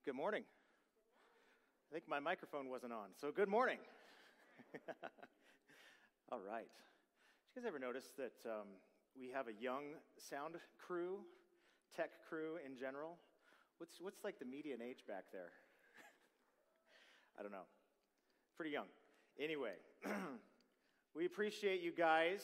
Good morning. I think my microphone wasn't on, so good morning. All right. Did you guys ever notice that we have a young sound crew, tech crew in general? What's like the median age back there? I don't know. Pretty young. Anyway, we appreciate you guys.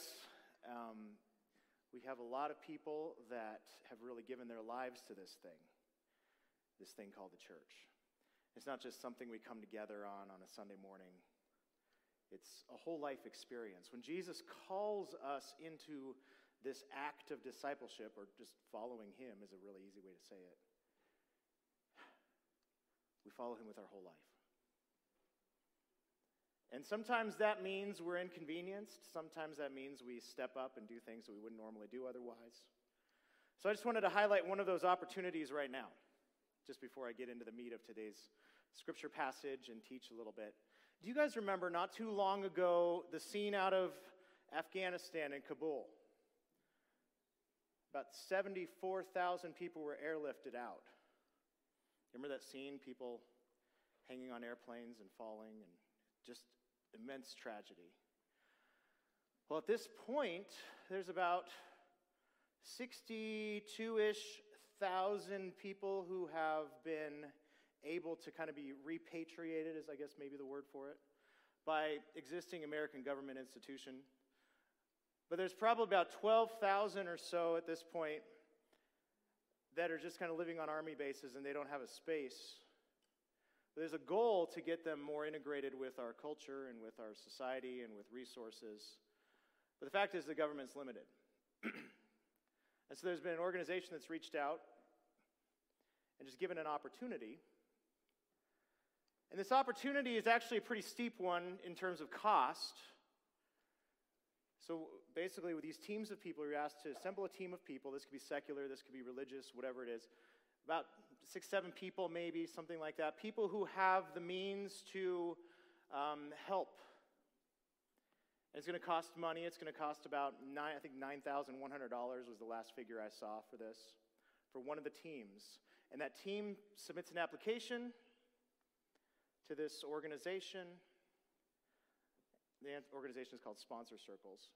We have a lot of people that have really given their lives to this thing called the church. It's not just something we come together on a Sunday morning. It's a whole life experience. When Jesus calls us into this act of discipleship, or just following him is a really easy way to say it, we follow him with our whole life. And sometimes that means we're inconvenienced. Sometimes that means we step up and do things that we wouldn't normally do otherwise. So I just wanted to highlight one of those opportunities right now, just before I get into the meat of today's scripture passage and teach a little bit. Do you guys remember not too long ago the scene out of Afghanistan in Kabul? About 74,000 people were airlifted out. Remember that scene? People hanging on airplanes and falling, and just immense tragedy. Well, at this point, there's about 62-ish thousand people who have been able to kind of be repatriated, is I guess maybe the word for it, by existing American government institution. But there's probably about 12,000 or so at this point that are just kind of living on army bases and they don't have a space. But there's a goal to get them more integrated with our culture and with our society and with resources. But the fact is the government's limited. And so there's been an organization that's reached out and just given an opportunity. And this opportunity is actually a pretty steep one in terms of cost. So basically with these teams of people, you're asked to assemble a team of people. This could be secular, this could be religious, whatever it is. About 6-7 people maybe, something like that. People who have the means to help. And it's going to cost money. It's going to cost about $9,100 was the last figure I saw for this, for one of the teams. And that team submits an application to this organization. The organization is called Sponsor Circles.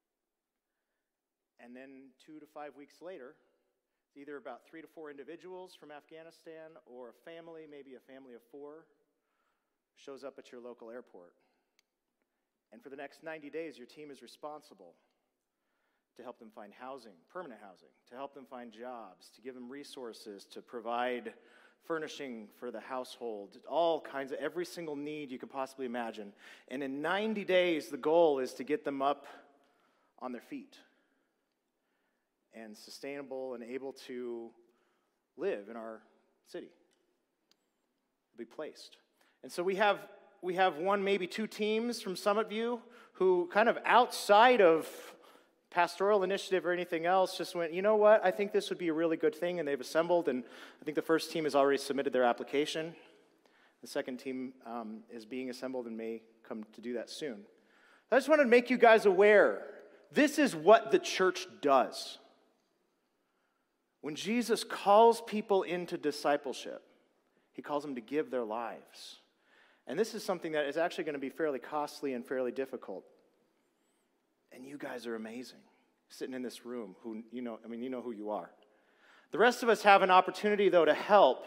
And then 2 to 5 weeks later, it's either about 3 to 4 individuals from Afghanistan or a family, maybe a family of 4, shows up at your local airport. And for the next 90 days, your team is responsible to help them find housing, permanent housing, to help them find jobs, to give them resources, to provide furnishing for the household, all kinds of, every single need you could possibly imagine. And in 90 days, the goal is to get them up on their feet and sustainable and able to live in our city, be placed. And so we have one, maybe 2 teams from Summit View who kind of outside of pastoral initiative or anything else just went, you know what, I think this would be a really good thing, and they've assembled, and I think the first team has already submitted their application. The second team is being assembled and may come to do that soon. I just wanted to make you guys aware, this is what the church does. When Jesus calls people into discipleship, he calls them to give their lives. And this is something that is actually going to be fairly costly and fairly difficult. And you guys are amazing, sitting in this room, who you know who you are. The rest of us have an opportunity, though, to help.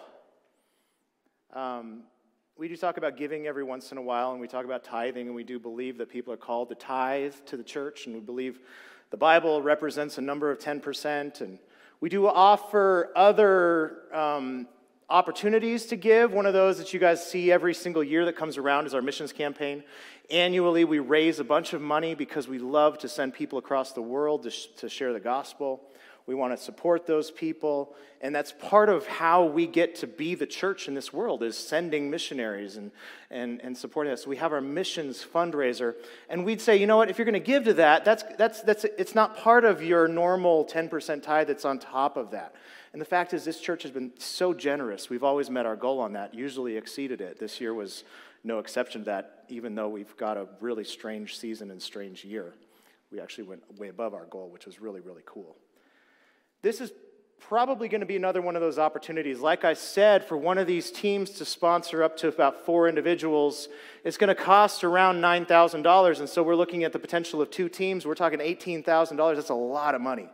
We do talk about giving every once in a while, and we talk about tithing, and we do believe that people are called to tithe to the church, and we believe the Bible represents a number of 10%, and we do offer other opportunities to give. One of those that you guys see every single year that comes around is our missions campaign. Annually, we raise a bunch of money because we love to send people across the world to share the gospel. We want to support those people, and that's part of how we get to be the church in this world, is sending missionaries and supporting us. We have our missions fundraiser, and we'd say, you know what, if you're going to give to that, it's not part of your normal 10% tithe that's on top of that. And the fact is, this church has been so generous. We've always met our goal on that, usually exceeded it. This year was no exception to that, even though we've got a really strange season and strange year. We actually went way above our goal, which was really, really cool. This is probably going to be another one of those opportunities. Like I said, for one of these teams to sponsor up to about 4 individuals, it's going to cost around $9,000. And so we're looking at the potential of 2 teams. We're talking $18,000. That's a lot of money.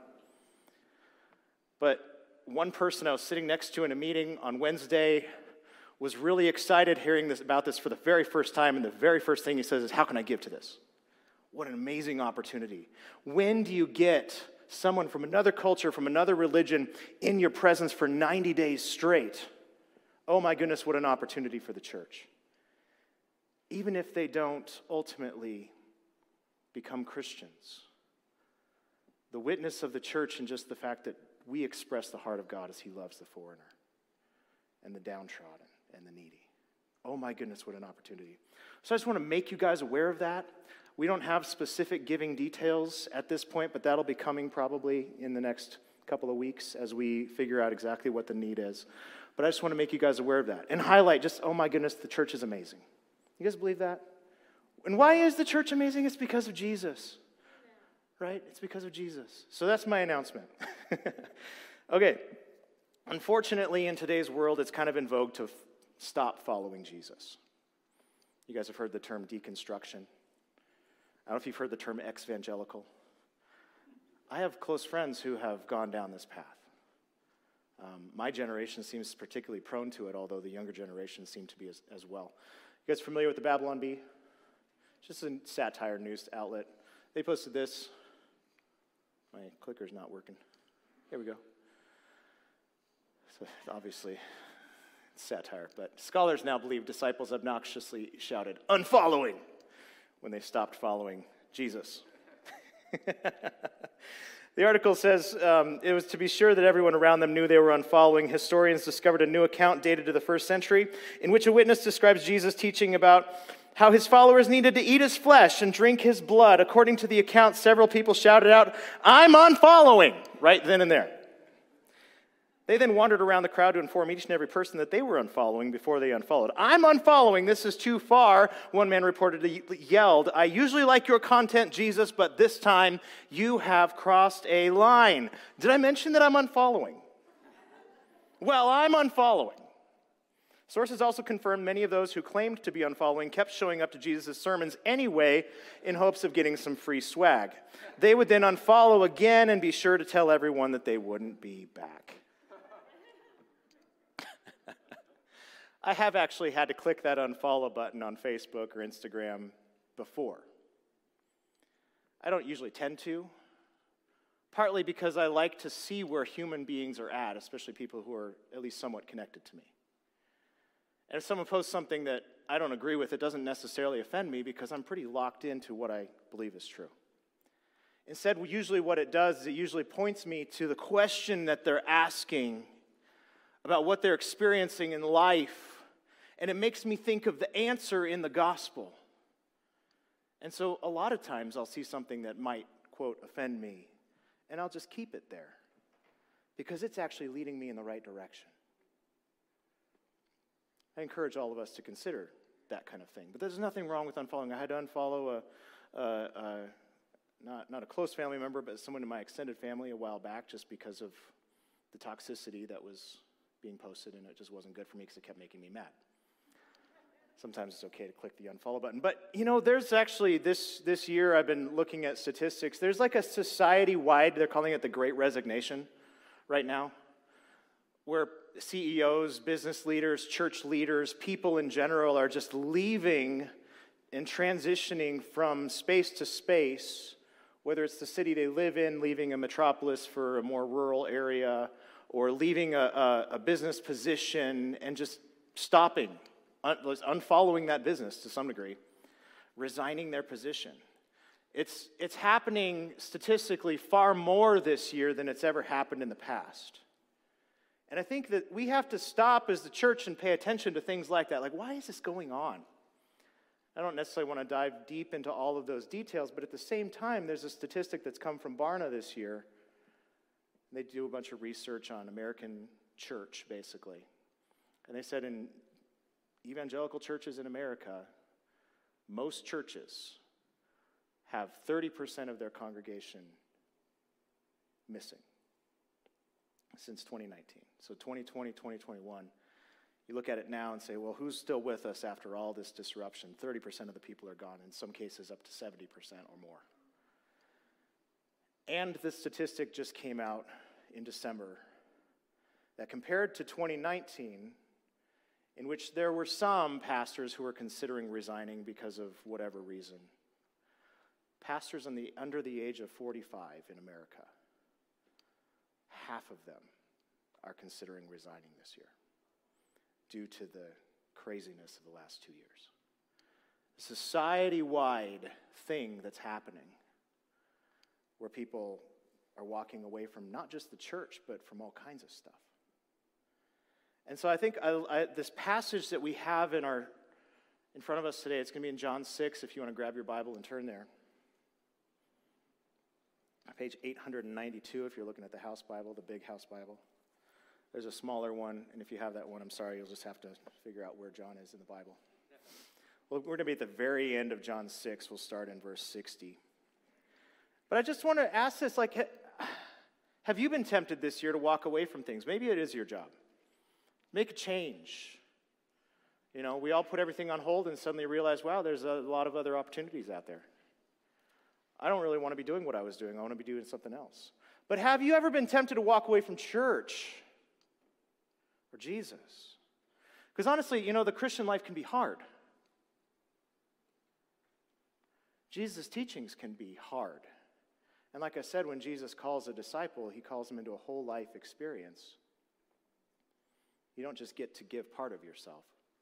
But one person I was sitting next to in a meeting on Wednesday was really excited hearing about this for the very first time. And the very first thing he says is, how can I give to this? What an amazing opportunity. When do you get someone from another culture, from another religion, in your presence for 90 days straight? Oh my goodness, what an opportunity for the church. Even if they don't ultimately become Christians, the witness of the church and just the fact that we express the heart of God as he loves the foreigner and the downtrodden and the needy. Oh my goodness, what an opportunity. So I just want to make you guys aware of that. We don't have specific giving details at this point, but that'll be coming probably in the next couple of weeks as we figure out exactly what the need is. But I just want to make you guys aware of that and highlight just, oh my goodness, the church is amazing. You guys believe that? And why is the church amazing? It's because of Jesus, right? It's because of Jesus. So that's my announcement. Okay. Unfortunately, in today's world, it's kind of in vogue to stop following Jesus. You guys have heard the term deconstruction. I don't know if you've heard the term ex-evangelical. I have close friends who have gone down this path. My generation seems particularly prone to it, although the younger generation seem to be as well. You guys familiar with the Babylon Bee? Just a satire news outlet. They posted this. My clicker's not working. Here we go. So obviously, it's satire, but scholars now believe disciples obnoxiously shouted, "Unfollowing!" when they stopped following Jesus. The article says it was to be sure that everyone around them knew they were unfollowing. Historians discovered a new account dated to the 1st century in which a witness describes Jesus teaching about how his followers needed to eat his flesh and drink his blood. According to the account, several people shouted out, "I'm unfollowing," right then and there. They then wandered around the crowd to inform each and every person that they were unfollowing before they unfollowed. "I'm unfollowing, this is too far," one man reportedly yelled. "I usually like your content, Jesus, but this time you have crossed a line." Did I mention that I'm unfollowing? Well, I'm unfollowing. Sources also confirmed many of those who claimed to be unfollowing kept showing up to Jesus' sermons anyway in hopes of getting some free swag. They would then unfollow again and be sure to tell everyone that they wouldn't be back. I have actually had to click that unfollow button on Facebook or Instagram before. I don't usually tend to, partly because I like to see where human beings are at, especially people who are at least somewhat connected to me. And if someone posts something that I don't agree with, it doesn't necessarily offend me because I'm pretty locked into what I believe is true. Instead, usually what it does is it usually points me to the question that they're asking about what they're experiencing in life, and it makes me think of the answer in the gospel. And so a lot of times I'll see something that might, quote, offend me, and I'll just keep it there because it's actually leading me in the right direction. I encourage all of us to consider that kind of thing. But there's nothing wrong with unfollowing. I had to unfollow not a close family member, but someone in my extended family a while back just because of the toxicity that was being posted, and it just wasn't good for me because it kept making me mad. Sometimes it's okay to click the unfollow button. But, you know, there's actually, this year I've been looking at statistics. There's like a society-wide, they're calling it the Great Resignation right now, where CEOs, business leaders, church leaders, people in general are just leaving and transitioning from space to space, whether it's the city they live in, leaving a metropolis for a more rural area, or leaving a business position and just stopping, unfollowing that business to some degree, resigning their position. It's happening statistically far more this year than it's ever happened in the past. And I think that we have to stop as the church and pay attention to things like that. Like, why is this going on? I don't necessarily want to dive deep into all of those details, but at the same time, there's a statistic that's come from Barna this year. They do a bunch of research on American church, basically. And they said in evangelical churches in America, most churches have 30% of their congregation missing. since 2019. So 2020, 2021, you look at it now and say, well, who's still with us after all this disruption? 30% of the people are gone, in some cases up to 70% or more. And the statistic just came out in December that compared to 2019, in which there were some pastors who were considering resigning because of whatever reason, pastors under the age of 45 in America, half of them are considering resigning this year due to the craziness of the last 2 years. A society-wide thing that's happening where people are walking away from not just the church, but from all kinds of stuff. And so I think this passage that we have in front of us today, it's going to be in John 6, if you want to grab your Bible and turn there. Page 892, if you're looking at the house Bible, the big house Bible. There's a smaller one, and if you have that one, I'm sorry, you'll just have to figure out where John is in the Bible. Well, we're going to be at the very end of John 6. We'll start in verse 60. But I just want to ask this, have you been tempted this year to walk away from things? Maybe it is your job. Make a change. You know, we all put everything on hold and suddenly realize, wow, there's a lot of other opportunities out there. I don't really want to be doing what I was doing. I want to be doing something else. But have you ever been tempted to walk away from church or Jesus? Because honestly, you know, the Christian life can be hard. Jesus' teachings can be hard. And like I said, when Jesus calls a disciple, he calls them into a whole life experience. You don't just get to give part of yourself.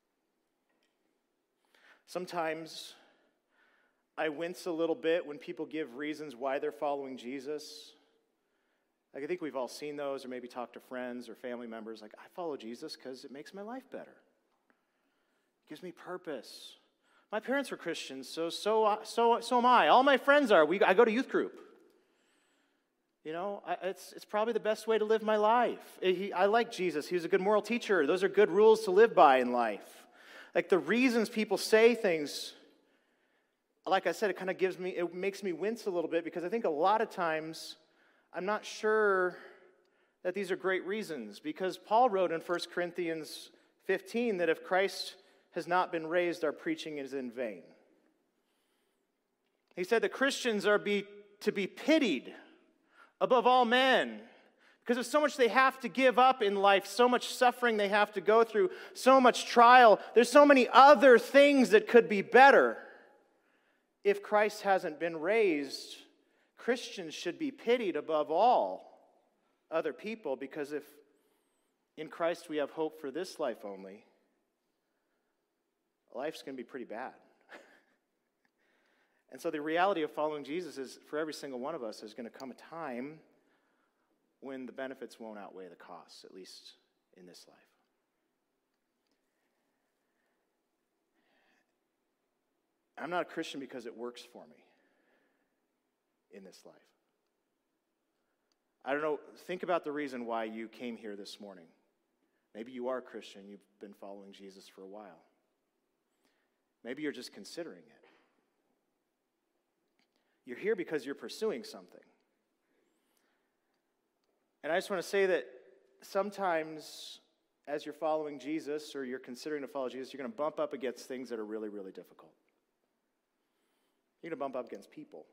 Sometimes I wince a little bit when people give reasons why they're following Jesus. Like, I think we've all seen those, or maybe talked to friends or family members. Like, I follow Jesus because it makes my life better. It gives me purpose. My parents were Christians, so am I. All my friends are. I go to youth group. You know, it's probably the best way to live my life. I like Jesus. He was a good moral teacher. Those are good rules to live by in life. Like, the reasons people say things, like I said, it makes me wince a little bit, because I think a lot of times I'm not sure that these are great reasons, because Paul wrote in 1 Corinthians 15 that if Christ has not been raised, our preaching is in vain. He said that Christians are to be pitied above all men, because there's so much they have to give up in life, so much suffering they have to go through, so much trial. There's so many other things that could be better. If Christ hasn't been raised, Christians should be pitied above all other people, because if in Christ we have hope for this life only, life's going to be pretty bad. And so the reality of following Jesus is, for every single one of us, there's going to come a time when the benefits won't outweigh the costs, at least in this life. I'm not a Christian because it works for me in this life. I don't know, think about the reason why you came here this morning. Maybe you are a Christian, you've been following Jesus for a while. Maybe you're just considering it. You're here because you're pursuing something. And I just want to say that sometimes as you're following Jesus, or you're considering to follow Jesus, you're going to bump up against things that are really, really difficult. You're going to bump up against people.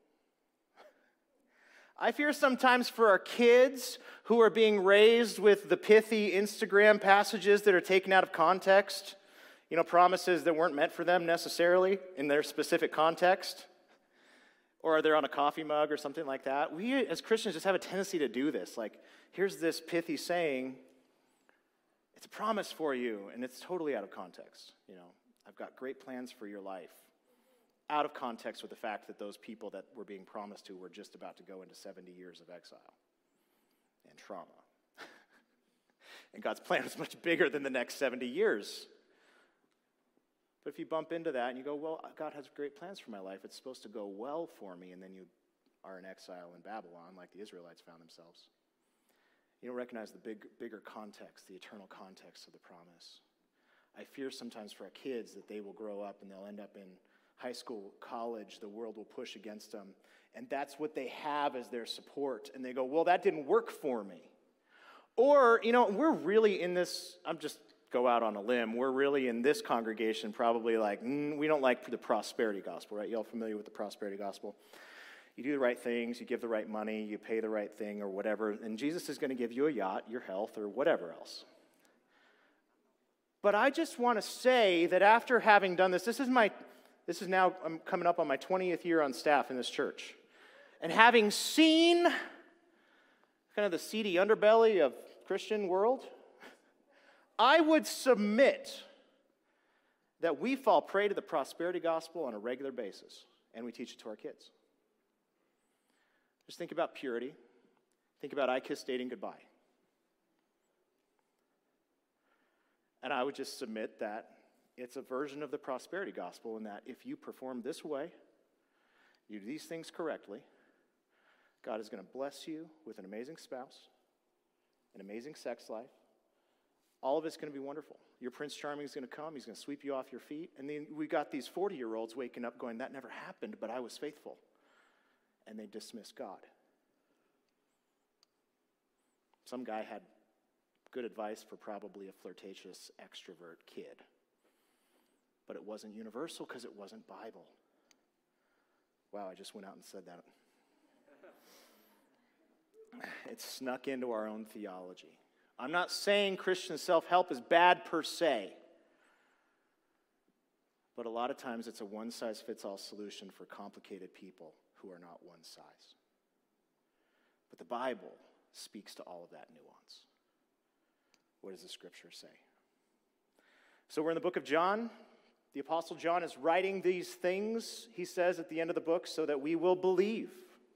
I fear sometimes for our kids who are being raised with the pithy Instagram passages that are taken out of context, you know, promises that weren't meant for them necessarily in their specific context. Or they're on a coffee mug or something like that. We as Christians just have a tendency to do this. Like, here's this pithy saying, it's a promise for you, and it's totally out of context. You know, I've got great plans for your life. Out of context with the fact that those people that were being promised to were just about to go into 70 years of exile and trauma. And God's plan is much bigger than the next 70 years. But if you bump into that and you go, well, God has great plans for my life, it's supposed to go well for me, and then you are in exile in Babylon like the Israelites found themselves. You don't recognize the bigger context, the eternal context of the promise. I fear sometimes for our kids that they will grow up and they'll end up in high school, college, the world will push against them, and that's what they have as their support. And they go, well, that didn't work for me. Or, we're really in this, I'm just go out on a limb, we're really in this congregation probably like, we don't like the prosperity gospel, right? Y'all familiar with the prosperity gospel? You do the right things, you give the right money, you pay the right thing or whatever, and Jesus is going to give you a yacht, your health, or whatever else. But I just want to say that after having done this is now, I'm coming up on my 20th year on staff in this church. And having seen kind of the seedy underbelly of Christian world, I would submit that we fall prey to the prosperity gospel on a regular basis, and we teach it to our kids. Just think about purity. Think about I Kiss Dating Goodbye. And I would just submit that it's a version of the prosperity gospel in that if you perform this way, you do these things correctly, God is going to bless you with an amazing spouse, an amazing sex life. All of it's going to be wonderful. Your Prince Charming is going to come. He's going to sweep you off your feet. And then we got these 40-year-olds waking up going, that never happened, but I was faithful. And they dismiss God. Some guy had good advice for probably a flirtatious extrovert kid. But it wasn't universal because it wasn't Bible. Wow, I just went out and said that. It snuck into our own theology. I'm not saying Christian self-help is bad per se. But a lot of times it's a one-size-fits-all solution for complicated people who are not one size. But the Bible speaks to all of that nuance. What does the scripture say? So we're in the book of John. The Apostle John is writing these things, he says at the end of the book, so that we will believe.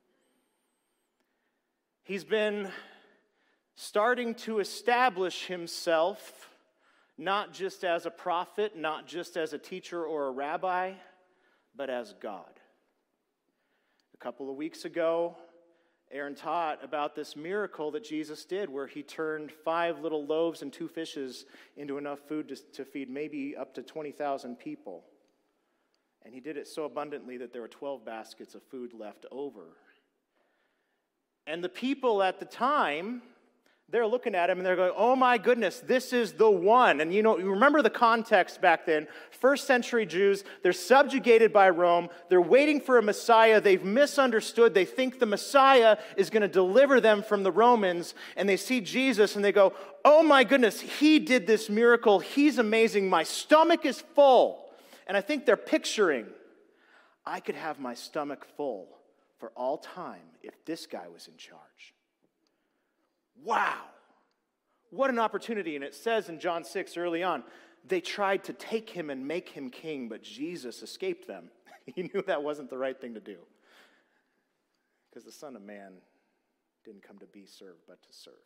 He's been starting to establish himself not just as a prophet, not just as a teacher or a rabbi, but as God. A couple of weeks ago, Aaron taught about this miracle that Jesus did where he turned 5 little loaves and 2 fishes into enough food to feed maybe up to 20,000 people. And he did it so abundantly that there were 12 baskets of food left over. And the people at the time, they're looking at him and they're going, oh my goodness, this is the one. And you remember the context back then. First century Jews, they're subjugated by Rome. They're waiting for a Messiah. They've misunderstood. They think the Messiah is going to deliver them from the Romans. And they see Jesus and they go, oh my goodness, he did this miracle. He's amazing. My stomach is full. And I think they're picturing, I could have my stomach full for all time if this guy was in charge. Wow, what an opportunity. And it says in John 6 early on, they tried to take him and make him king, but Jesus escaped them. He knew that wasn't the right thing to do. Because the Son of Man didn't come to be served, but to serve.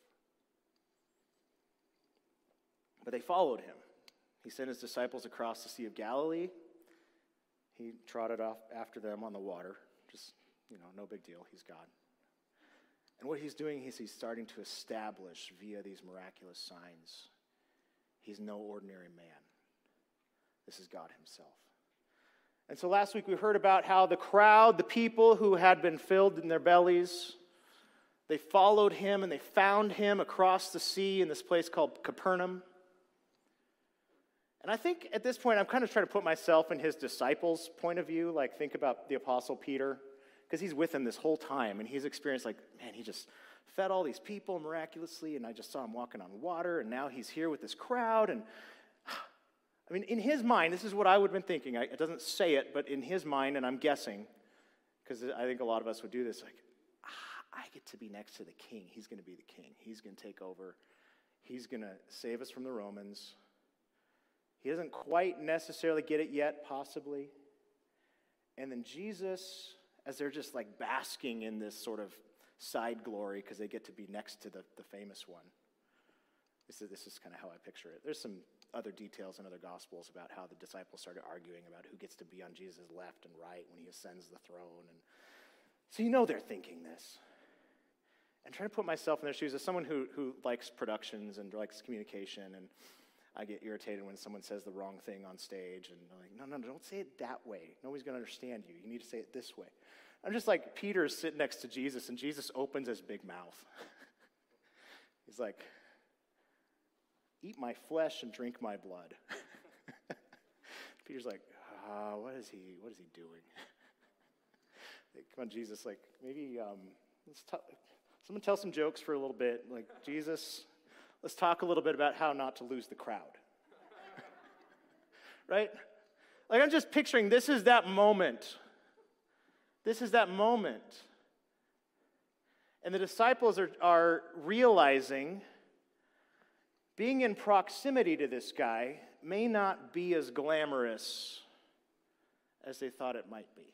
But they followed him. He sent his disciples across the Sea of Galilee. He trotted off after them on the water. Just, no big deal. He's God. And what he's doing is he's starting to establish via these miraculous signs. He's no ordinary man. This is God himself. And so last week we heard about how the crowd, the people who had been filled in their bellies, they followed him and they found him across the sea in this place called Capernaum. And I think at this point I'm kind of trying to put myself in his disciples' point of view, like think about the Apostle Peter. Because he's with him this whole time, and he's experienced he just fed all these people miraculously, and I just saw him walking on water, and now he's here with this crowd, and I mean, in his mind, this is what I would have been thinking. It doesn't say it, but in his mind, and I'm guessing, because I think a lot of us would do this, I get to be next to the king. He's going to be the king. He's going to take over. He's going to save us from the Romans. He doesn't quite necessarily get it yet, possibly. And then Jesus, as they're just basking in this sort of side glory because they get to be next to the famous one. This is kind of how I picture it. There's some other details in other Gospels about how the disciples started arguing about who gets to be on Jesus' left and right when he ascends the throne. And so they're thinking this. And trying to put myself in their shoes as someone who likes productions and likes communication, and I get irritated when someone says the wrong thing on stage, and they're like, no, don't say it that way. Nobody's going to understand you. You need to say it this way. I'm just like Peter sitting next to Jesus, and Jesus opens his big mouth. He's like, eat my flesh and drink my blood. Peter's like, what is he doing? Like, come on, Jesus, like, maybe someone tell some jokes for a little bit. Like, Jesus, let's talk a little bit about how not to lose the crowd. Right? Like, I'm just picturing this is that moment. This is that moment. And the disciples are realizing being in proximity to this guy may not be as glamorous as they thought it might be.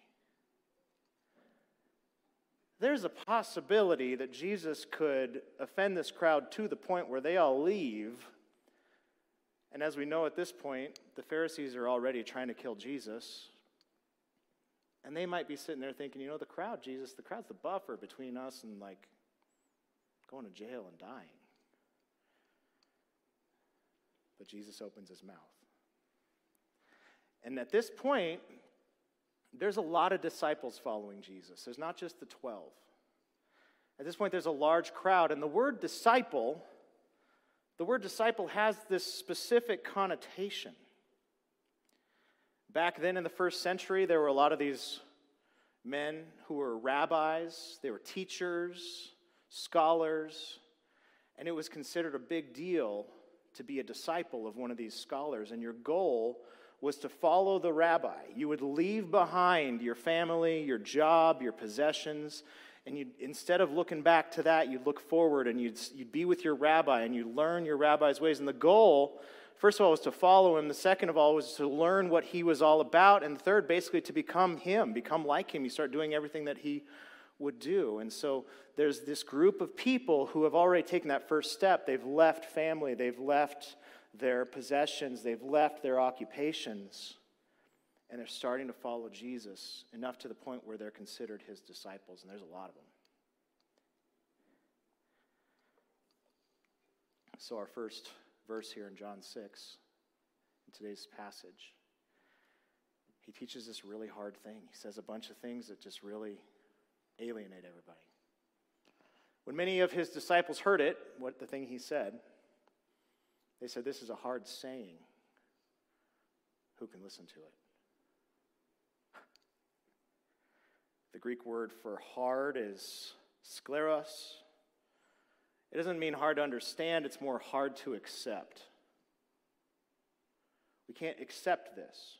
There's a possibility that Jesus could offend this crowd to the point where they all leave. And as we know at this point, the Pharisees are already trying to kill Jesus. And they might be sitting there thinking, the crowd, Jesus, the crowd's the buffer between us and like going to jail and dying. But Jesus opens his mouth. And at this point, there's a lot of disciples following Jesus. There's not just the 12. At this point, there's a large crowd. And the word disciple has this specific connotation. Back then in the first century, there were a lot of these men who were rabbis. They were teachers, scholars. And it was considered a big deal to be a disciple of one of these scholars. And your goal was to follow the rabbi. You would leave behind your family, your job, your possessions, and instead of looking back to that, you'd look forward and you'd be with your rabbi and you'd learn your rabbi's ways. And the goal, first of all, was to follow him. The second of all was to learn what he was all about. And the third, basically, to become him, become like him. You start doing everything that he would do. And so there's this group of people who have already taken that first step. They've left family. They've left their possessions. They've left their occupations. And they're starting to follow Jesus enough to the point where they're considered his disciples. And there's a lot of them. So our first verse here in John 6, in today's passage, he teaches this really hard thing. He says a bunch of things that just really alienate everybody. When many of his disciples heard it, the thing he said, they said, "This is a hard saying. Who can listen to it?" The Greek word for hard is skleros. It doesn't mean hard to understand, it's more hard to accept. We can't accept this.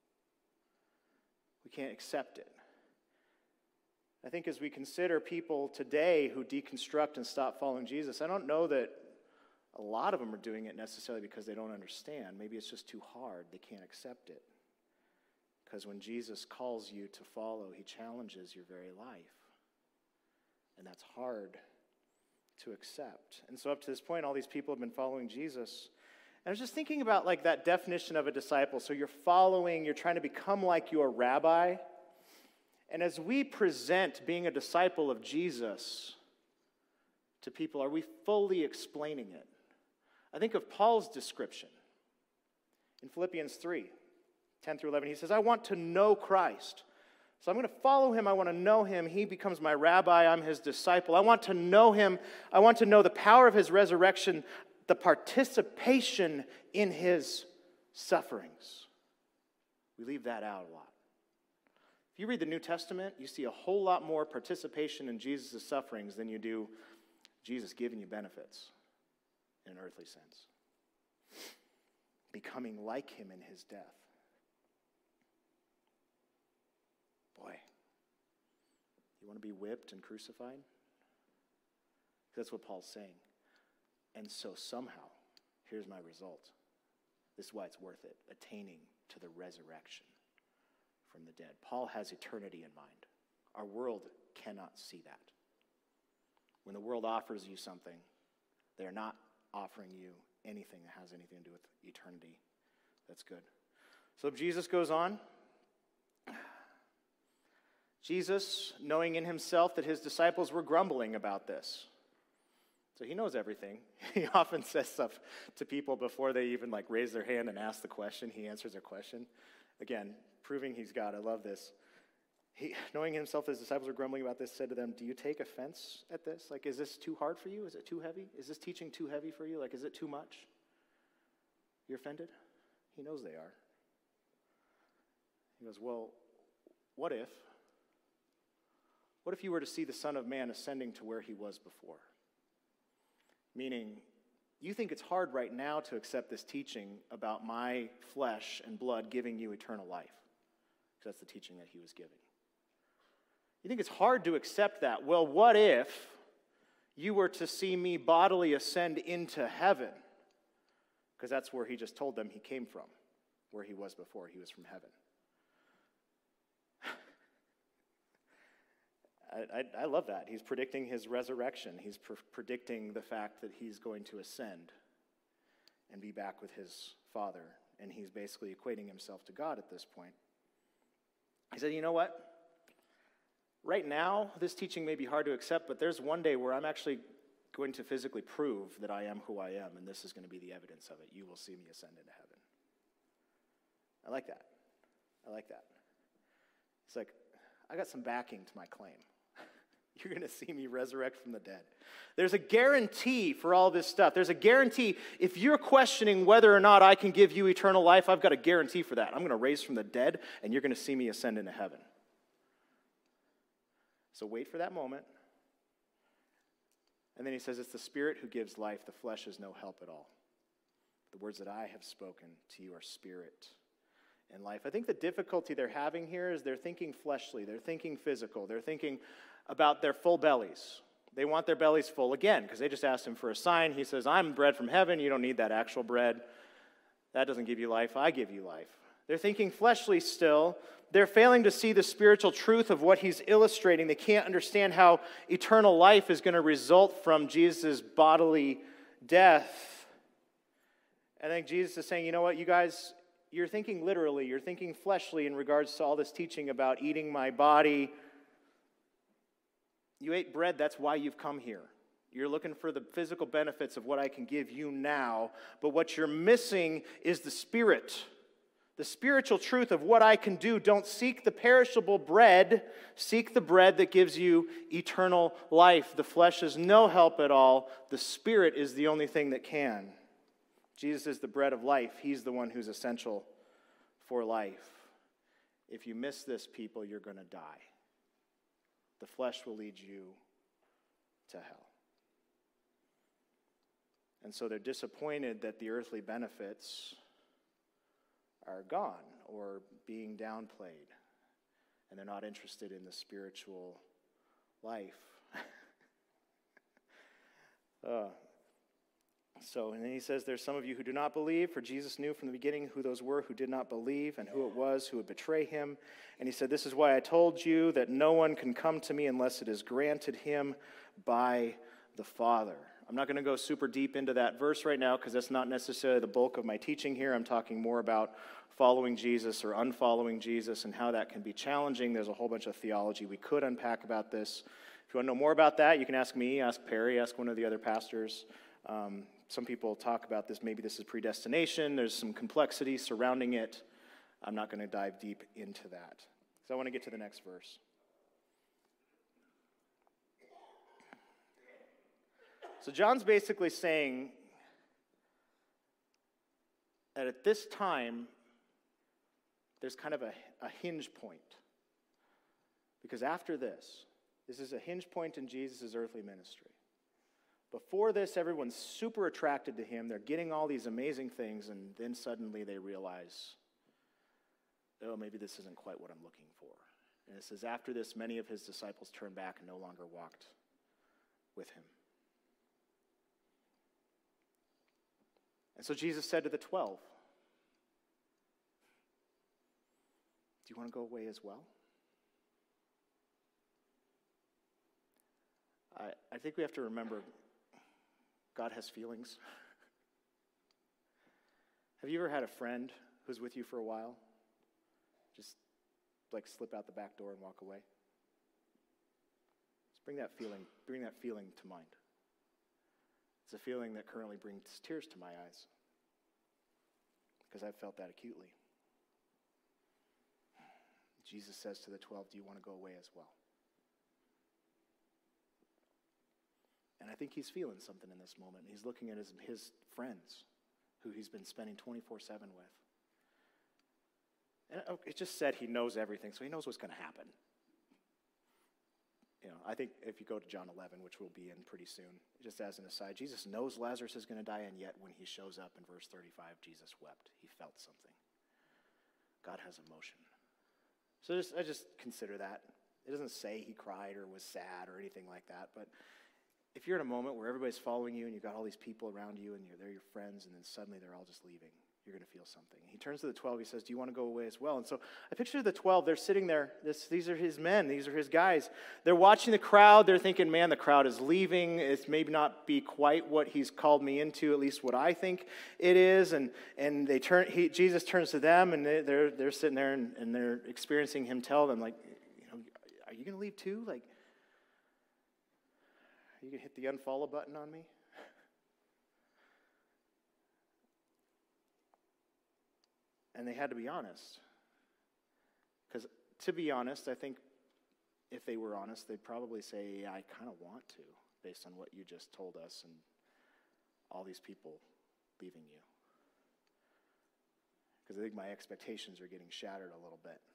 We can't accept it. I think as we consider people today who deconstruct and stop following Jesus, I don't know that a lot of them are doing it necessarily because they don't understand. Maybe it's just too hard. They can't accept it. Because when Jesus calls you to follow, he challenges your very life. And that's hard to accept. And so up to this point, all these people have been following Jesus. And I was just thinking about like that definition of a disciple. So you're following, you're trying to become like your rabbi. And as we present being a disciple of Jesus to people, are we fully explaining it? I think of Paul's description in Philippians 3, 10 through 11. He says, I want to know Christ. So I'm going to follow him. I want to know him. He becomes my rabbi. I'm his disciple. I want to know him. I want to know the power of his resurrection, the participation in his sufferings. We leave that out a lot. If you read the New Testament, you see a whole lot more participation in Jesus' sufferings than you do Jesus giving you benefits in an earthly sense. Becoming like him in his death. Boy, you want to be whipped and crucified? That's what Paul's saying. And so somehow, here's my result. This is why it's worth it, attaining to the resurrection from the dead. Paul has eternity in mind. Our world cannot see that. When the world offers you something, they're not offering you anything that has anything to do with eternity. That's good. So Jesus goes on. Jesus, knowing in himself that his disciples were grumbling about this. So he knows everything. He often says stuff to people before they even raise their hand and ask the question. He answers their question. Again, proving he's God. I love this. He, knowing himself that his disciples were grumbling about this, said to them, do you take offense at this? Is this too hard for you? Is it too heavy? Is this teaching too heavy for you? Is it too much? You're offended? He knows they are. He goes, well, what if you were to see the Son of Man ascending to where he was before? Meaning, you think it's hard right now to accept this teaching about my flesh and blood giving you eternal life. Because that's the teaching that he was giving. You think it's hard to accept that. Well, what if you were to see me bodily ascend into heaven? Because that's where he just told them he came from, where he was before. He was from heaven. I love that. He's predicting his resurrection. He's predicting the fact that he's going to ascend and be back with his Father. And he's basically equating himself to God at this point. He said, you know what? Right now, this teaching may be hard to accept, but there's one day where I'm actually going to physically prove that I am who I am, and this is going to be the evidence of it. You will see me ascend into heaven. I like that. I like that. It's like, I got some backing to my claim. You're going to see me resurrect from the dead. There's a guarantee for all this stuff. There's a guarantee. If you're questioning whether or not I can give you eternal life, I've got a guarantee for that. I'm going to raise from the dead, and you're going to see me ascend into heaven. So wait for that moment. And then he says, it's the Spirit who gives life. The flesh is no help at all. The words that I have spoken to you are spirit and life. I think the difficulty they're having here is they're thinking fleshly. They're thinking physical. They're thinking about their full bellies. They want their bellies full again because they just asked him for a sign. He says, I'm bread from heaven. You don't need that actual bread. That doesn't give you life. I give you life. They're thinking fleshly still. They're failing to see the spiritual truth of what he's illustrating. They can't understand how eternal life is going to result from Jesus' bodily death. I think Jesus is saying, you know what, you guys, you're thinking literally, you're thinking fleshly in regards to all this teaching about eating my body. You ate bread, that's why you've come here. You're looking for the physical benefits of what I can give you now, but what you're missing is the spirit. The spiritual truth of what I can do. Don't seek the perishable bread. Seek the bread that gives you eternal life. The flesh is no help at all. The Spirit is the only thing that can. Jesus is the bread of life. He's the one who's essential for life. If you miss this, people, you're going to die. The flesh will lead you to hell. And so they're disappointed that the earthly benefits are gone or being downplayed, and they're not interested in the spiritual life. And then he says, there's some of you who do not believe, for Jesus knew from the beginning who those were who did not believe and who it was who would betray him. And he said, this is why I told you that no one can come to me unless it is granted him by the Father. I'm not going to go super deep into that verse right now because that's not necessarily the bulk of my teaching here. I'm talking more about following Jesus or unfollowing Jesus and how that can be challenging. There's a whole bunch of theology we could unpack about this. If you want to know more about that, you can ask me, ask Perry, ask one of the other pastors. Some people talk about this. Maybe this is predestination. There's some complexity surrounding it. I'm not going to dive deep into that. So I want to get to the next verse. So John's basically saying that at this time, there's kind of a hinge point. Because after this is a hinge point in Jesus' earthly ministry. Before this, everyone's super attracted to him. They're getting all these amazing things, and then suddenly they realize, oh, maybe this isn't quite what I'm looking for. And it says, after this, many of his disciples turned back and no longer walked with him. And so Jesus said to the 12, do you want to go away as well? I think we have to remember God has feelings. Have you ever had a friend who's with you for a while just like slip out the back door and walk away? Just bring that feeling to mind. It's a feeling that currently brings tears to my eyes because I've felt that acutely. Jesus says to the 12, do you want to go away as well? And I think he's feeling something in this moment. He's looking at his friends who he's been spending 24/7 with. And it just said he knows everything, so he knows what's going to happen. I think if you go to John 11, which we'll be in pretty soon, just as an aside, Jesus knows Lazarus is going to die, and yet when he shows up in verse 35, Jesus wept. He felt something. God has emotion. So I just consider that. It doesn't say he cried or was sad or anything like that, but if you're in a moment where everybody's following you and you've got all these people around you and they're your friends, and then suddenly they're all just leaving, you're going to feel something. He turns to the 12. He says, do you want to go away as well? And so I picture the 12. They're sitting there. These are his men. These are his guys. They're watching the crowd. They're thinking, man, the crowd is leaving. It's maybe not be quite what he's called me into, at least what I think it is. And Jesus turns to them, and they're sitting there, and they're experiencing him tell them, like, are you going to leave too? Like, are you going to hit the unfollow button on me? And they had to be honest. Because to be honest, I think if they were honest, they'd probably say, yeah, I kind of want to, based on what you just told us and all these people leaving you. Because I think my expectations are getting shattered a little bit.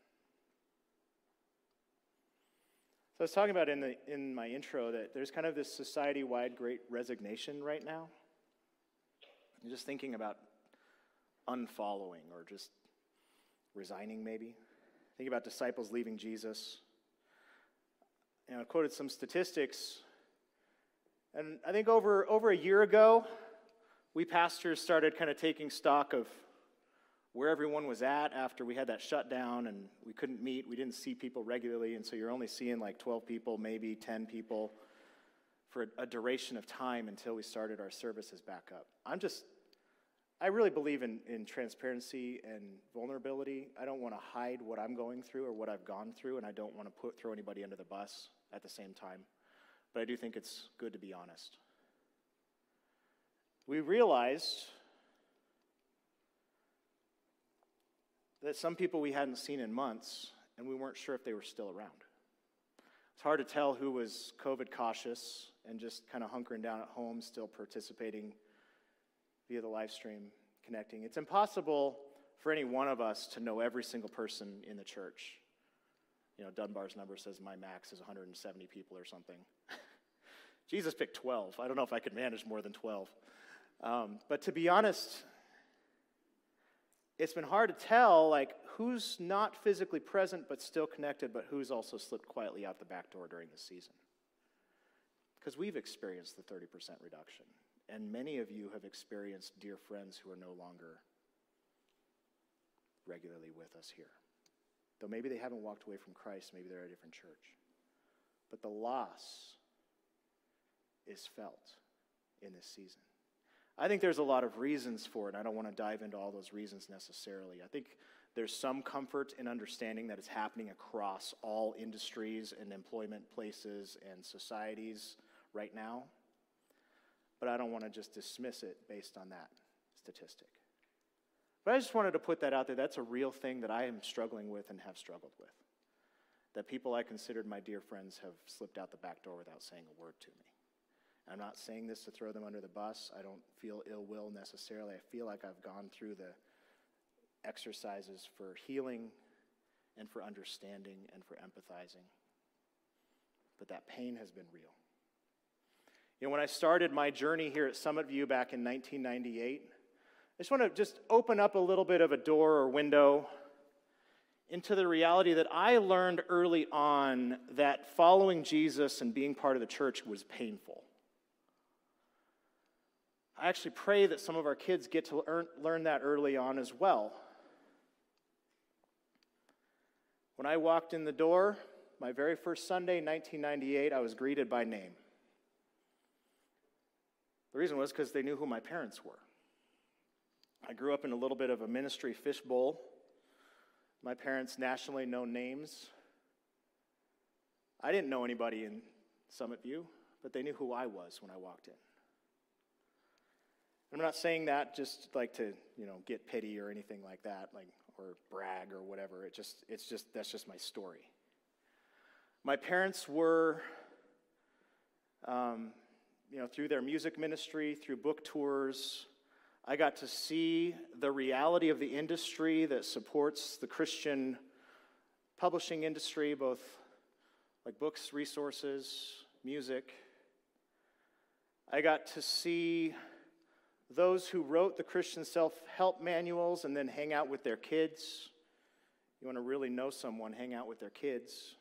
So I was talking about in my intro that there's kind of this society-wide great resignation right now. I'm just thinking about unfollowing or just resigning maybe. Think about disciples leaving Jesus. I quoted some statistics, and I think over a year ago, we pastors started kind of taking stock of where everyone was at after we had that shutdown and we couldn't meet, we didn't see people regularly, and so you're only seeing like 12 people, maybe 10 people for a duration of time until we started our services back up. I really believe in transparency and vulnerability. I don't want to hide what I'm going through or what I've gone through, and I don't want to throw anybody under the bus at the same time. But I do think it's good to be honest. We realized that some people we hadn't seen in months, and we weren't sure if they were still around. It's hard to tell who was COVID cautious and just kind of hunkering down at home, still participating via the live stream, connecting. It's impossible for any one of us to know every single person in the church. Dunbar's number says my max is 170 people or something. Jesus picked 12. I don't know if I could manage more than 12. But to be honest, it's been hard to tell, like, who's not physically present but still connected, but who's also slipped quietly out the back door during the season. Because we've experienced the 30% reduction. And many of you have experienced dear friends who are no longer regularly with us here. Though maybe they haven't walked away from Christ, maybe they're at a different church. But the loss is felt in this season. I think there's a lot of reasons for it. I don't want to dive into all those reasons necessarily. I think there's some comfort in understanding that it's happening across all industries and employment places and societies right now. But I don't want to just dismiss it based on that statistic. But I just wanted to put that out there. That's a real thing that I am struggling with and have struggled with. That people I considered my dear friends have slipped out the back door without saying a word to me. I'm not saying this to throw them under the bus. I don't feel ill will necessarily. I feel like I've gone through the exercises for healing and for understanding and for empathizing. But that pain has been real. When I started my journey here at Summit View back in 1998, I just want to open up a little bit of a door or window into the reality that I learned early on that following Jesus and being part of the church was painful. I actually pray that some of our kids get to learn that early on as well. When I walked in the door, my very first Sunday in 1998, I was greeted by name. The reason was because they knew who my parents were. I grew up in a little bit of a ministry fishbowl. My parents' nationally known names. I didn't know anybody in Summit View, but they knew who I was when I walked in. I'm not saying that just like to, get pity or anything like that, or brag or whatever. That's just my story. My parents were, through their music ministry, through book tours, I got to see the reality of the industry that supports the Christian publishing industry, both like books, resources, music. I got to see those who wrote the Christian self-help manuals and then hang out with their kids. You want to really know someone, hang out with their kids.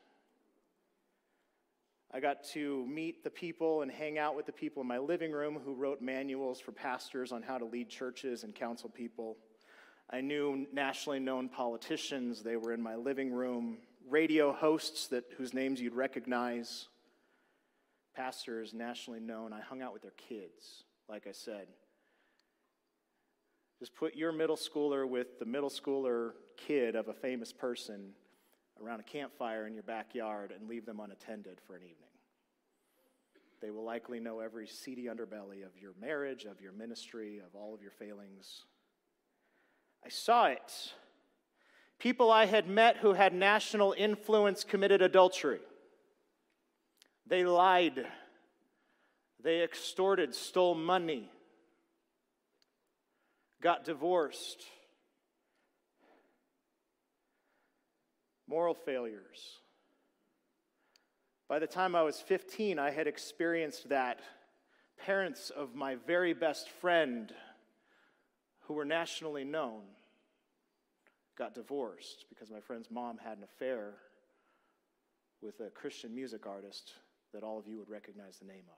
I got to meet the people and hang out with the people in my living room who wrote manuals for pastors on how to lead churches and counsel people. I knew nationally known politicians. They were in my living room. Radio hosts whose names you'd recognize. Pastors, nationally known. I hung out with their kids, like I said. Just put your middle schooler with the middle schooler kid of a famous person around a campfire in your backyard and leave them unattended for an evening. They will likely know every seedy underbelly of your marriage, of your ministry, of all of your failings. I saw it. People I had met who had national influence committed adultery. They lied. They extorted, stole money, got divorced. Moral failures. By the time I was 15, I had experienced that. Parents of my very best friend, who were nationally known, got divorced because my friend's mom had an affair with a Christian music artist that all of you would recognize the name of.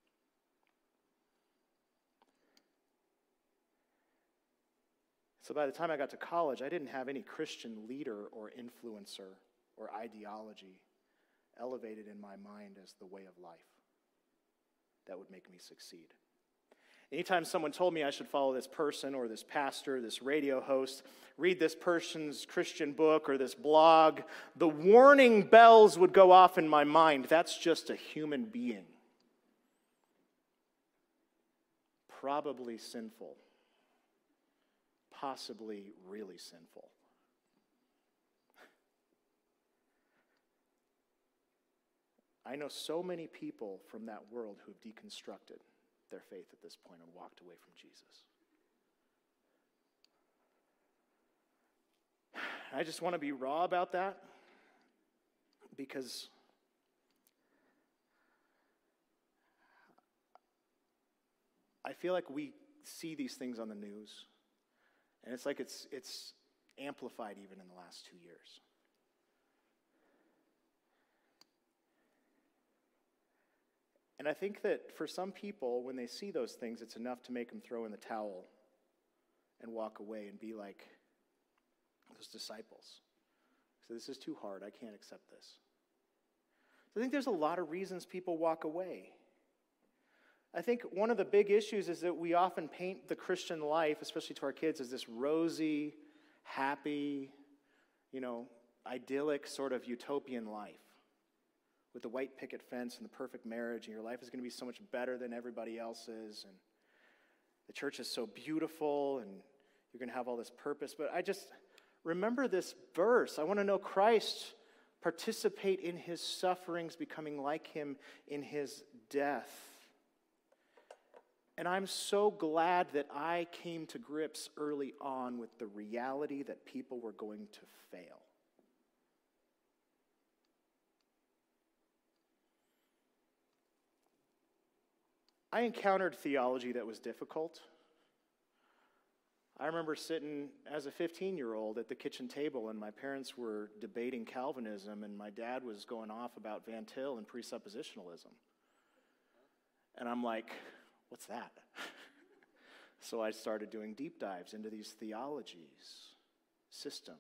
So by the time I got to college, I didn't have any Christian leader or influencer or ideology elevated in my mind as the way of life that would make me succeed. Anytime someone told me I should follow this person or this pastor, this radio host, read this person's Christian book or this blog, the warning bells would go off in my mind. That's just a human being. Probably sinful. Possibly really sinful. I know so many people from that world who have deconstructed their faith at this point and walked away from Jesus. I just want to be raw about that because I feel like we see these things on the news, and it's like it's amplified even in the last 2 years. And I think that for some people, when they see those things, it's enough to make them throw in the towel and walk away and be like those disciples. So this is too hard. I can't accept this. So I think there's a lot of reasons people walk away. I think one of the big issues is that we often paint the Christian life, especially to our kids, as this rosy, happy, idyllic sort of utopian life with the white picket fence and the perfect marriage, and your life is going to be so much better than everybody else's, and the church is so beautiful, and you're going to have all this purpose. But I just remember this verse. I want to know Christ, participate in his sufferings, becoming like him in his death. And I'm so glad that I came to grips early on with the reality that people were going to fail. I encountered theology that was difficult. I remember sitting as a 15-year-old at the kitchen table, and my parents were debating Calvinism, and my dad was going off about Van Til and presuppositionalism. And I'm like, what's that? So I started doing deep dives into these theologies, systems.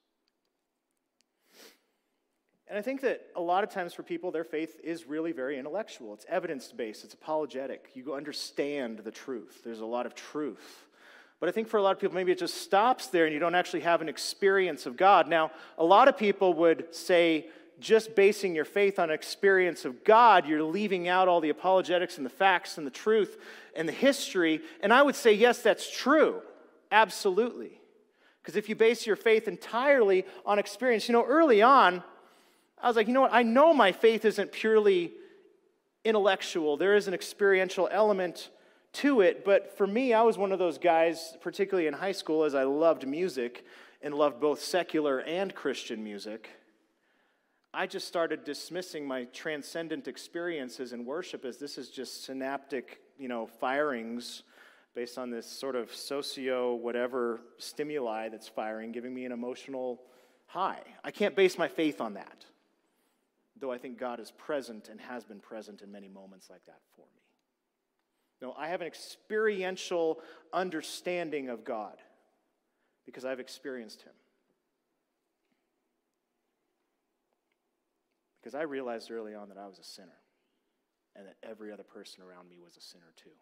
And I think that a lot of times for people, their faith is really very intellectual. It's evidence-based. It's apologetic. You understand the truth. There's a lot of truth. But I think for a lot of people, maybe it just stops there and you don't actually have an experience of God. Now, a lot of people would say just basing your faith on an experience of God, you're leaving out all the apologetics and the facts and the truth and the history. And I would say, yes, that's true. Absolutely. Because if you base your faith entirely on experience, early on, I was like, you know what? I know my faith isn't purely intellectual. There is an experiential element to it, but for me, I was one of those guys, particularly in high school, as I loved music and loved both secular and Christian music. I just started dismissing my transcendent experiences in worship as this is just synaptic, firings based on this sort of socio-whatever stimuli that's firing, giving me an emotional high. I can't base my faith on that, though I think God is present and has been present in many moments like that for me. No, I have an experiential understanding of God because I've experienced Him. Because I realized early on that I was a sinner and that every other person around me was a sinner too.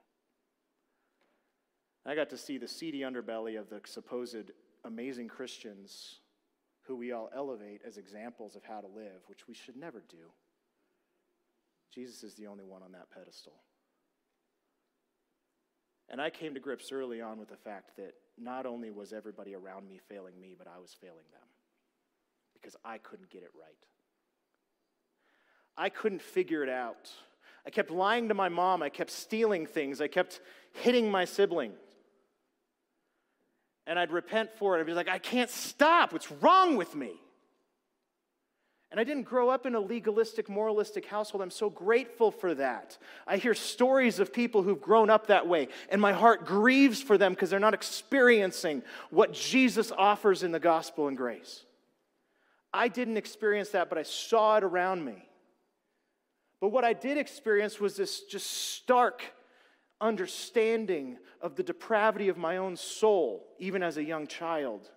I got to see the seedy underbelly of the supposed amazing Christians who we all elevate as examples of how to live, which we should never do. Jesus is the only one on that pedestal. And I came to grips early on with the fact that not only was everybody around me failing me, but I was failing them because I couldn't get it right. I couldn't figure it out. I kept lying to my mom. I kept stealing things. I kept hitting my siblings. And I'd repent for it. I'd be like, I can't stop. What's wrong with me? And I didn't grow up in a legalistic, moralistic household. I'm so grateful for that. I hear stories of people who've grown up that way, and my heart grieves for them because they're not experiencing what Jesus offers in the gospel and grace. I didn't experience that, but I saw it around me. But what I did experience was this just stark understanding of the depravity of my own soul, even as a young child.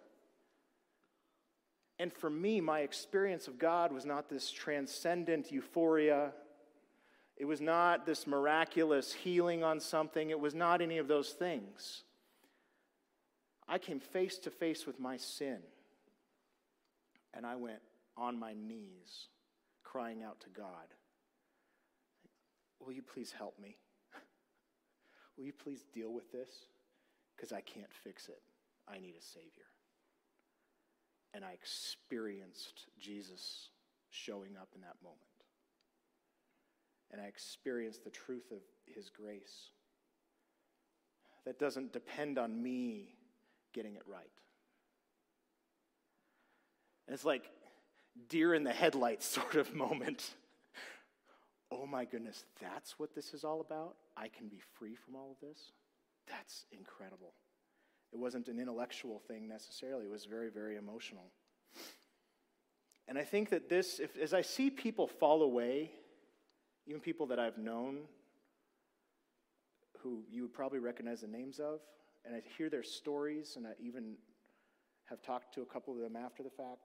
And for me, my experience of God was not this transcendent euphoria. It was not this miraculous healing on something. It was not any of those things. I came face to face with my sin, and I went on my knees, crying out to God, will you please help me? Will you please deal with this? Because I can't fix it. I need a Savior. And I experienced Jesus showing up in that moment. And I experienced the truth of His grace. That doesn't depend on me getting it right. And it's like deer in the headlights sort of moment. Oh my goodness, that's what this is all about? I can be free from all of this? That's incredible. It wasn't an intellectual thing necessarily. It was very, very emotional. And I think that this, as I see people fall away, even people that I've known who you would probably recognize the names of, and I hear their stories, and I even have talked to a couple of them after the fact,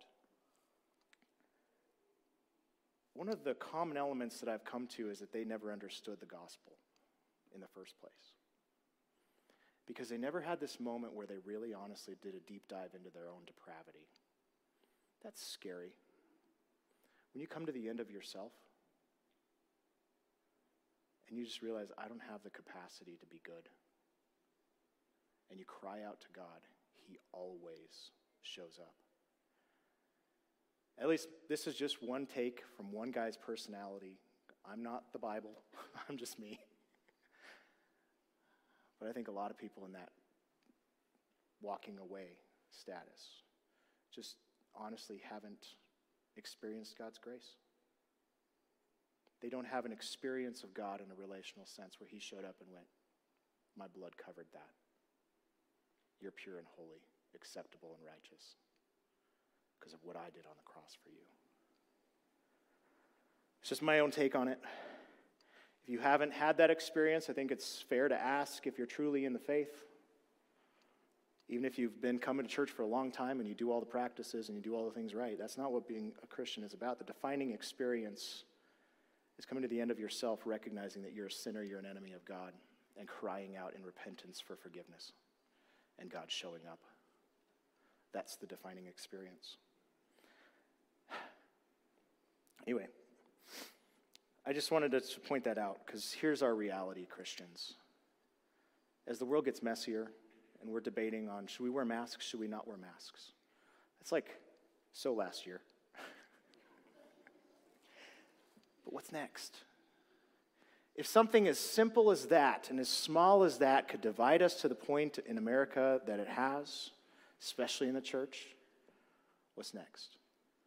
one of the common elements that I've come to is that they never understood the gospel in the first place. Because they never had this moment where they really honestly did a deep dive into their own depravity. That's scary. When you come to the end of yourself, and you just realize, I don't have the capacity to be good. And you cry out to God, He always shows up. At least this is just one take from one guy's personality. I'm not the Bible. I'm just me. But I think a lot of people in that walking away status just honestly haven't experienced God's grace. They don't have an experience of God in a relational sense where He showed up and went, my blood covered that. You're pure and holy, acceptable and righteous because of what I did on the cross for you. It's just my own take on it. If you haven't had that experience, I think it's fair to ask if you're truly in the faith. Even if you've been coming to church for a long time and you do all the practices and you do all the things right, that's not what being a Christian is about. The defining experience is coming to the end of yourself, recognizing that you're a sinner, you're an enemy of God, and crying out in repentance for forgiveness, and God showing up. That's the defining experience. Anyway, I just wanted to point that out, because here's our reality, Christians. As the world gets messier, and we're debating on, should we wear masks, should we not wear masks? It's like, so last year. But what's next? If something as simple as that and as small as that could divide us to the point in America that it has, especially in the church, what's next?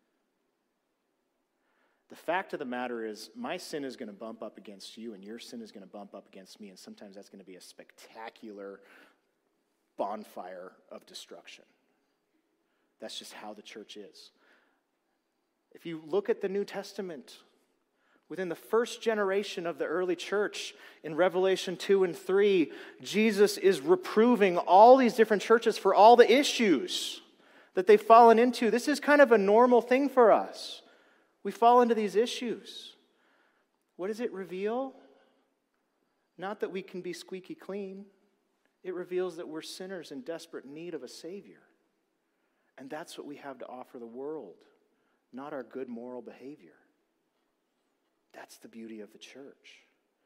The fact of the matter is, my sin is going to bump up against you, and your sin is going to bump up against me, and sometimes that's going to be a spectacular bonfire of destruction. That's just how the church is. If you look at the New Testament, within the first generation of the early church, in Revelation 2 and 3, Jesus is reproving all these different churches for all the issues that they've fallen into. This is kind of a normal thing for us. We fall into these issues. What does it reveal? Not that we can be squeaky clean. It reveals that we're sinners in desperate need of a Savior. And that's what we have to offer the world, not our good moral behavior. That's the beauty of the church.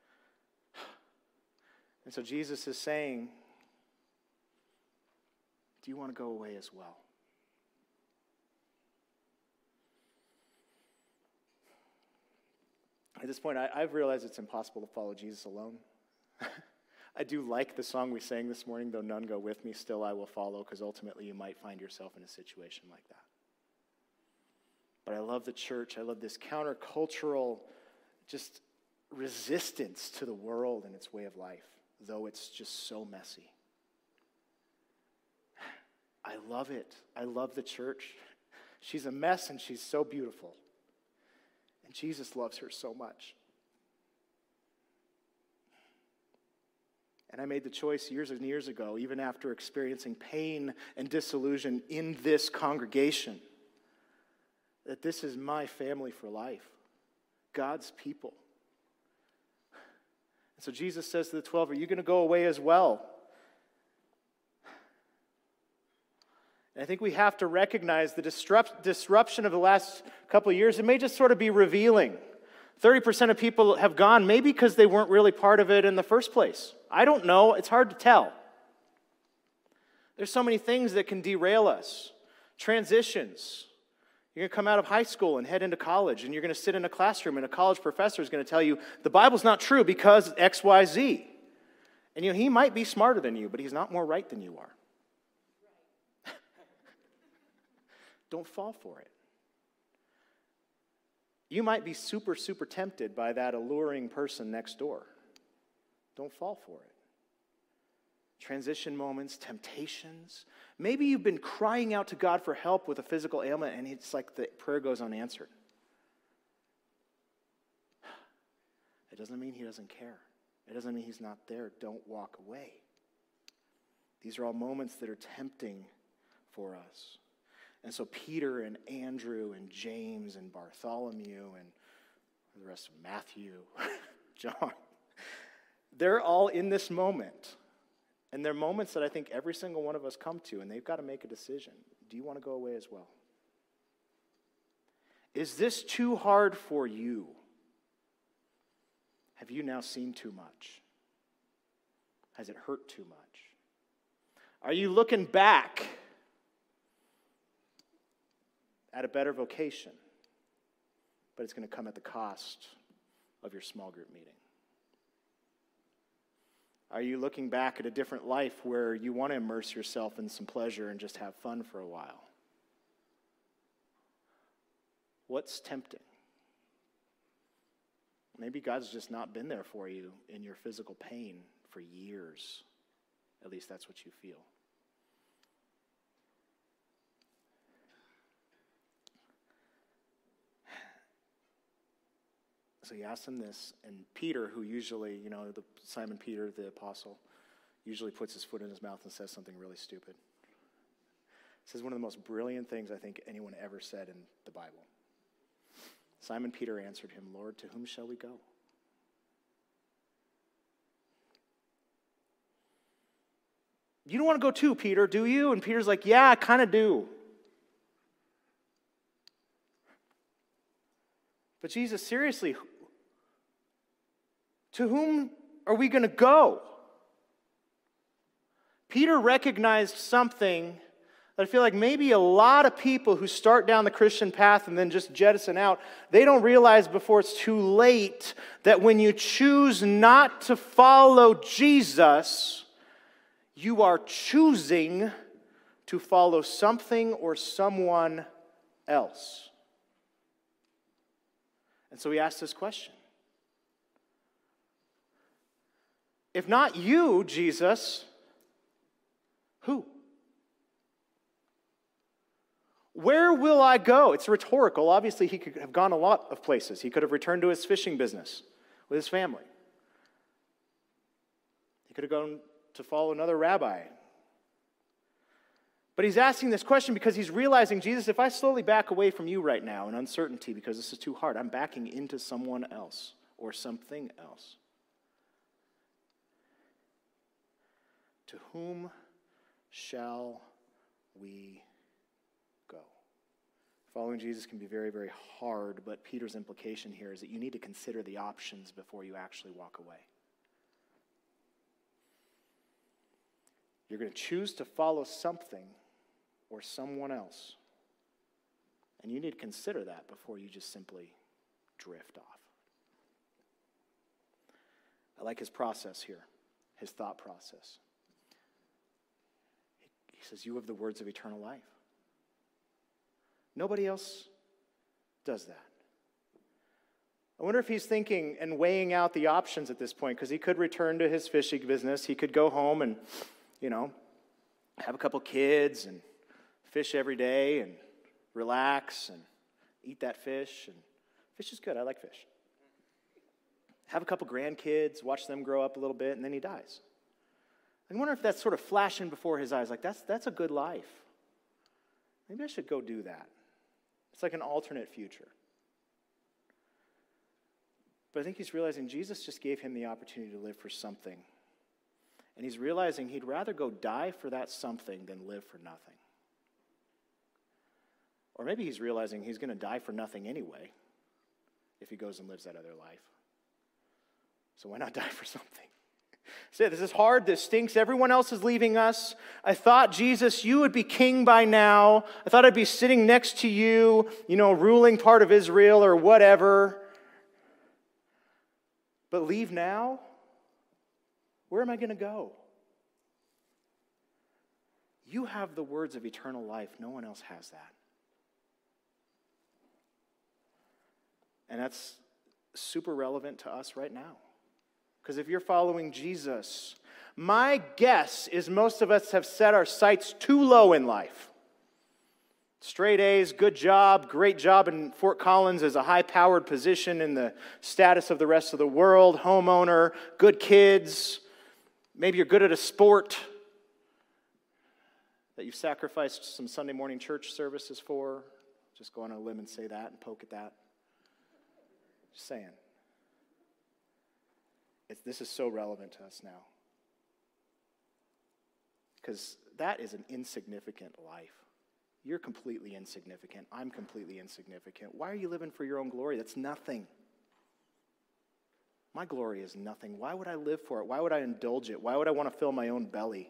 And so Jesus is saying, do you want to go away as well? At this point, I've realized it's impossible to follow Jesus alone. I do like the song we sang this morning, though none go with me, still I will follow, because ultimately you might find yourself in a situation like that. But I love the church. I love this countercultural just resistance to the world and its way of life, though it's just so messy. I love it. I love the church. She's a mess and she's so beautiful. And Jesus loves her so much. And I made the choice years and years ago, even after experiencing pain and disillusion in this congregation, that this is my family for life, God's people. And so Jesus says to the 12, are you going to go away as well? And I think we have to recognize the disruption of the last couple of years. It may just sort of be revealing. 30% of people have gone, maybe because they weren't really part of it in the first place. I don't know. It's hard to tell. There's so many things that can derail us. Transitions. You're going to come out of high school and head into college, and you're going to sit in a classroom, and a college professor is going to tell you, the Bible's not true because X, Y, Z. And he might be smarter than you, but he's not more right than you are. Don't fall for it. You might be super, super tempted by that alluring person next door. Don't fall for it. Transition moments, temptations. Maybe you've been crying out to God for help with a physical ailment, and it's like the prayer goes unanswered. It doesn't mean he doesn't care. It doesn't mean he's not there. Don't walk away. These are all moments that are tempting for us. And so Peter and Andrew and James and Bartholomew and the rest of Matthew, John, they're all in this moment. And they're moments that I think every single one of us come to, and they've got to make a decision. Do you want to go away as well? Is this too hard for you? Have you now seen too much? Has it hurt too much? Are you looking back at a better vocation, but it's going to come at the cost of your small group meeting? Are you looking back at a different life where you want to immerse yourself in some pleasure and just have fun for a while? What's tempting? Maybe God's just not been there for you in your physical pain for years. At least that's what you feel. So he asked him this, and Peter, who usually, Simon Peter, the apostle, usually puts his foot in his mouth and says something really stupid. Says one of the most brilliant things I think anyone ever said in the Bible. Simon Peter answered him, Lord, to whom shall we go? You don't want to go too, Peter, do you? And Peter's like, yeah, I kind of do. But Jesus, seriously, to whom are we going to go? Peter recognized something I feel like maybe a lot of people who start down the Christian path and then just jettison out, they don't realize before it's too late that when you choose not to follow Jesus, you are choosing to follow something or someone else. And so we ask this question. If not you, Jesus, who? Where will I go? It's rhetorical. Obviously, he could have gone a lot of places. He could have returned to his fishing business with his family. He could have gone to follow another rabbi. But he's asking this question because he's realizing, Jesus, if I slowly back away from you right now in uncertainty because this is too hard, I'm backing into someone else or something else. To whom shall we go? Following Jesus can be very, very hard, but Peter's implication here is that you need to consider the options before you actually walk away. You're going to choose to follow something or someone else. And you need to consider that before you just simply drift off. I like his process here, his thought process. He says, you have the words of eternal life. Nobody else does that. I wonder if he's thinking and weighing out the options at this point, because he could return to his fishing business. He could go home and, have a couple kids and fish every day and relax and eat that fish. And fish is good. I like fish. Have a couple grandkids, watch them grow up a little bit, and then he dies. I wonder if that's sort of flashing before his eyes, like that's a good life. Maybe I should go do that. It's like an alternate future. But I think he's realizing Jesus just gave him the opportunity to live for something. And he's realizing he'd rather go die for that something than live for nothing. Or maybe he's realizing he's going to die for nothing anyway if he goes and lives that other life. So why not die for something? Say, this is hard, this stinks, everyone else is leaving us. I thought, Jesus, you would be king by now. I thought I'd be sitting next to you, ruling part of Israel or whatever. But leave now? Where am I going to go? You have the words of eternal life. No one else has that. And that's super relevant to us right now. Because if you're following Jesus, my guess is most of us have set our sights too low in life. Straight A's, good job, great job in Fort Collins as a high-powered position in the status of the rest of the world, homeowner, good kids. Maybe you're good at a sport that you've sacrificed some Sunday morning church services for. Just go on a limb and say that and poke at that. Just saying. This is so relevant to us now. Because that is an insignificant life. You're completely insignificant. I'm completely insignificant. Why are you living for your own glory? That's nothing. My glory is nothing. Why would I live for it? Why would I indulge it? Why would I want to fill my own belly?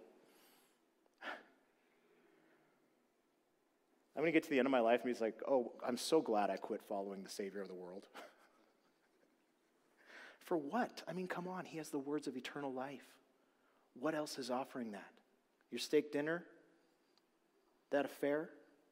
I'm going to get to the end of my life and he's like, oh, I'm so glad I quit following the Savior of the world. For what? I mean, come on. He has the words of eternal life. What else is offering that? Your steak dinner? That affair?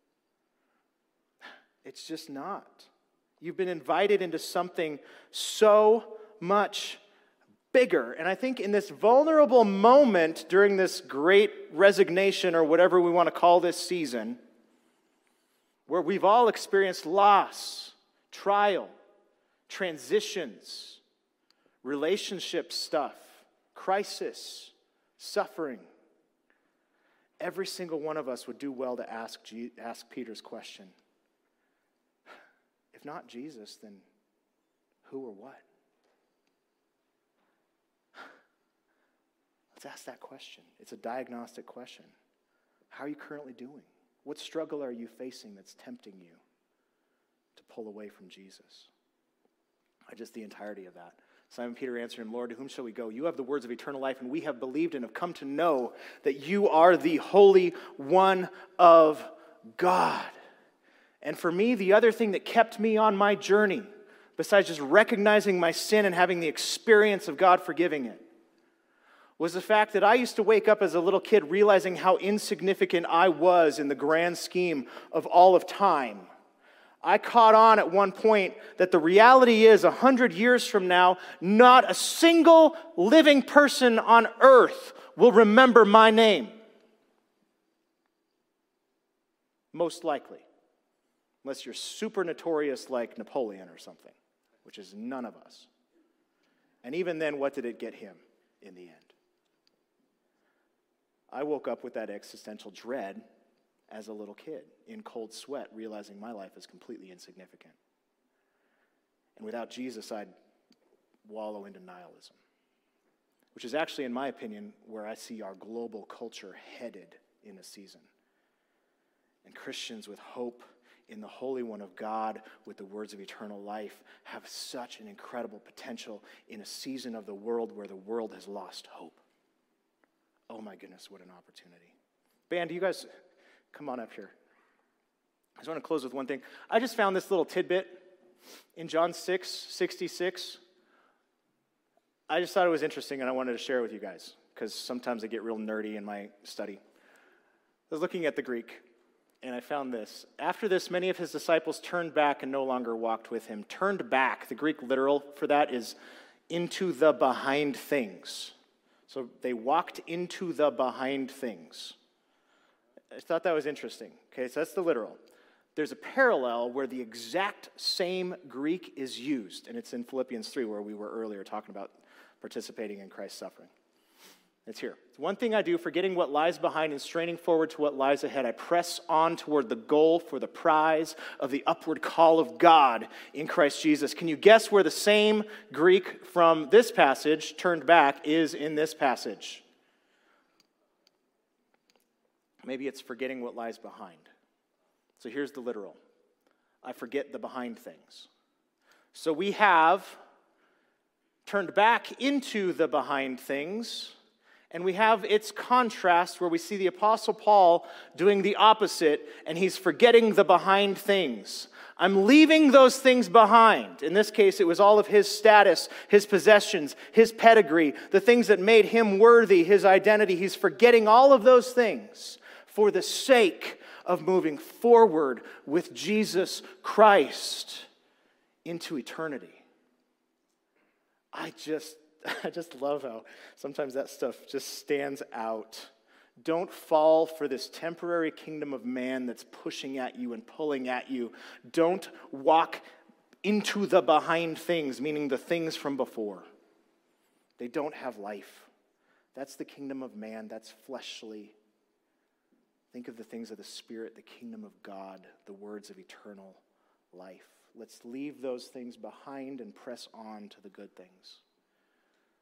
It's just not. You've been invited into something so much bigger. And I think in this vulnerable moment during this great resignation or whatever we want to call this season, where we've all experienced loss, trial, transitions, relationship stuff, crisis, suffering. Every single one of us would do well to ask Peter's question. If not Jesus, then who or what? Let's ask that question. It's a diagnostic question. How are you currently doing? What struggle are you facing that's tempting you to pull away from Jesus? The entirety of that. Simon Peter answered him, Lord, to whom shall we go? You have the words of eternal life, and we have believed and have come to know that you are the Holy One of God. And for me, the other thing that kept me on my journey, besides just recognizing my sin and having the experience of God forgiving it, was the fact that I used to wake up as a little kid realizing how insignificant I was in the grand scheme of all of time. I caught on at one point that the reality is 100 years from now, not a single living person on earth will remember my name. Most likely. Unless you're super notorious like Napoleon or something, which is none of us. And even then, what did it get him in the end? I woke up with that existential dread as a little kid, in cold sweat, realizing my life is completely insignificant. And without Jesus, I'd wallow into nihilism, which is actually, in my opinion, where I see our global culture headed in a season. And Christians with hope in the Holy One of God, with the words of eternal life, have such an incredible potential in a season of the world where the world has lost hope. Oh my goodness, what an opportunity. Band, you guys come on up here. I just want to close with one thing. I just found this little tidbit in John 6:66. I just thought it was interesting and I wanted to share it with you guys because sometimes I get real nerdy in my study. I was looking at the Greek and I found this. After this, many of his disciples turned back and no longer walked with him. Turned back, the Greek literal for that is into the behind things. So they walked into the behind things. I thought that was interesting. Okay, so that's the literal. There's a parallel where the exact same Greek is used, and it's in Philippians 3, where we were earlier talking about participating in Christ's suffering. It's here. It's one thing I do, forgetting what lies behind and straining forward to what lies ahead. I press on toward the goal for the prize of the upward call of God in Christ Jesus. Can you guess where the same Greek from this passage, turned back, is in this passage? Maybe it's forgetting what lies behind. So here's the literal. I forget the behind things. So we have turned back into the behind things, and we have its contrast where we see the Apostle Paul doing the opposite, and he's forgetting the behind things. I'm leaving those things behind. In this case, it was all of his status, his possessions, his pedigree, the things that made him worthy, his identity. He's forgetting all of those things for the sake of moving forward with Jesus Christ into eternity. I just love how sometimes that stuff just stands out. Don't fall for this temporary kingdom of man that's pushing at you and pulling at you. Don't walk into the behind things, meaning the things from before. They don't have life. That's the kingdom of man. That's fleshly. Think of the things of the Spirit, the kingdom of God, the words of eternal life. Let's leave those things behind and press on to the good things.